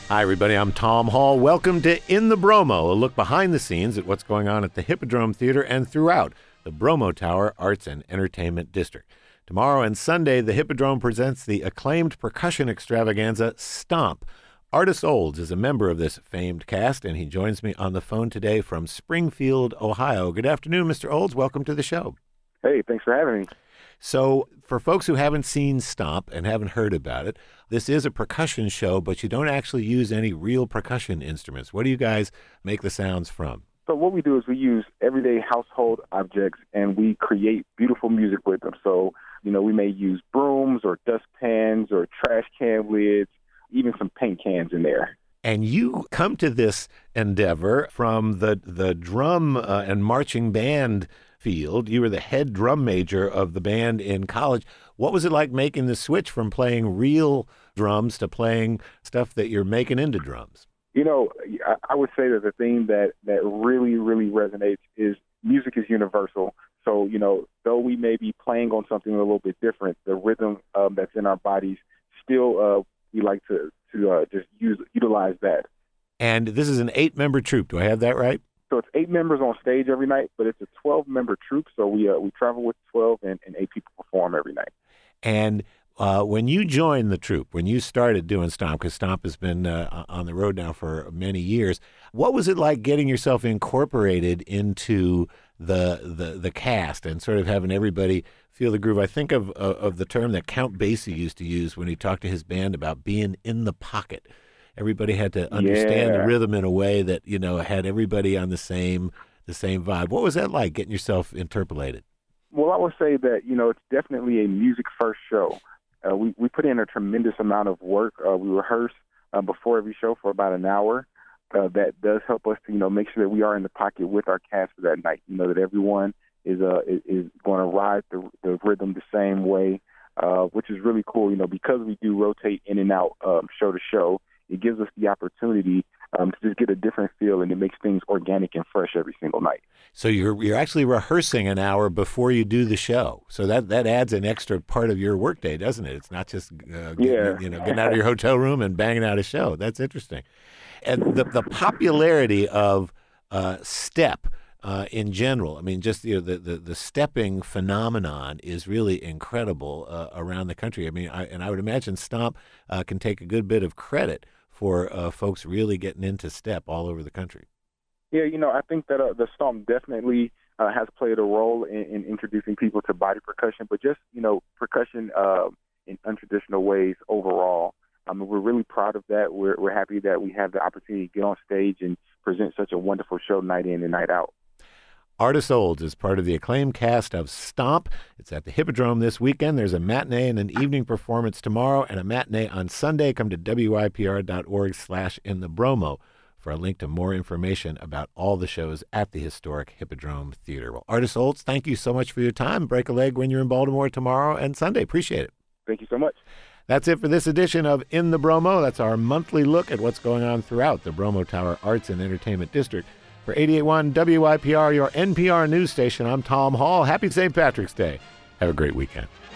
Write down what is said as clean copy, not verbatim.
Hi, everybody. I'm Tom Hall. Welcome to In the Bromo, a look behind the scenes at what's going on at the Hippodrome Theater and throughout the Bromo Tower Arts and Entertainment District. Tomorrow and Sunday, the Hippodrome presents the acclaimed percussion extravaganza, Stomp. Artis Olds is a member of this famed cast, and he joins me on the phone today from Springfield, Ohio. Good afternoon, Mr. Olds. Welcome to the show. Hey, thanks for having me. So, for folks who haven't seen Stomp and haven't heard about it, this is a percussion show, but you don't actually use any real percussion instruments. What do you guys make the sounds from? So what we do is we use everyday household objects, and we create beautiful music with them. So, we may use brooms or dustpans or trash can lids, even some paint cans in there. And you come to this endeavor from the drum and marching band field. You were the head drum major of the band in college. What was it like making the switch from playing real drums to playing stuff that you're making into drums? I would say that the thing that really, really resonates is music is universal. So, though we may be playing on something a little bit different, the rhythm that's in our bodies still we like to just utilize that. And this is an 8-member troupe. Do I have that right? So it's 8 members on stage every night, but it's a 12-member troupe. So we travel with 12 and 8 people perform every night. And when you joined the troupe, when you started doing Stomp, because Stomp has been on the road now for many years, what was it like getting yourself incorporated into the cast and sort of having everybody feel the groove? I think of the term that Count Basie used to use when he talked to his band about being in the pocket. Everybody had to understand the rhythm in a way that, had everybody on the same vibe. What was that like, getting yourself interpolated? Well, I would say that, it's definitely a music-first show. We put in a tremendous amount of work. We rehearse before every show for about an hour. That does help us to, make sure that we are in the pocket with our cast for that night. That everyone is going to ride the rhythm the same way, which is really cool. Because we do rotate in and out show to show, it gives us the opportunity to just get a different feel, and it makes things organic and fresh every single night. So you're actually rehearsing an hour before you do the show. So that adds an extra part of your workday, doesn't it? It's not just getting out of your hotel room and banging out a show. That's interesting. And the popularity of step in general, I mean, just the stepping phenomenon is really incredible around the country. I mean, I would imagine Stomp can take a good bit of credit for folks really getting into step all over the country. Yeah, I think that the Stomp definitely has played a role in introducing people to body percussion, but just, percussion in untraditional ways overall. We're really proud of that. We're happy that we have the opportunity to get on stage and present such a wonderful show night in and night out. Artis Olds is part of the acclaimed cast of Stomp. It's at the Hippodrome this weekend. There's a matinee and an evening performance tomorrow and a matinee on Sunday. Come to wypr.org/inthebromo for a link to more information about all the shows at the historic Hippodrome Theater. Well, Artis Olds, thank you so much for your time. Break a leg when you're in Baltimore tomorrow and Sunday. Appreciate it. Thank you so much. That's it for this edition of In the Bromo. That's our monthly look at what's going on throughout the Bromo Tower Arts and Entertainment District. For 88.1 WYPR, your NPR news station, I'm Tom Hall. Happy St. Patrick's Day. Have a great weekend.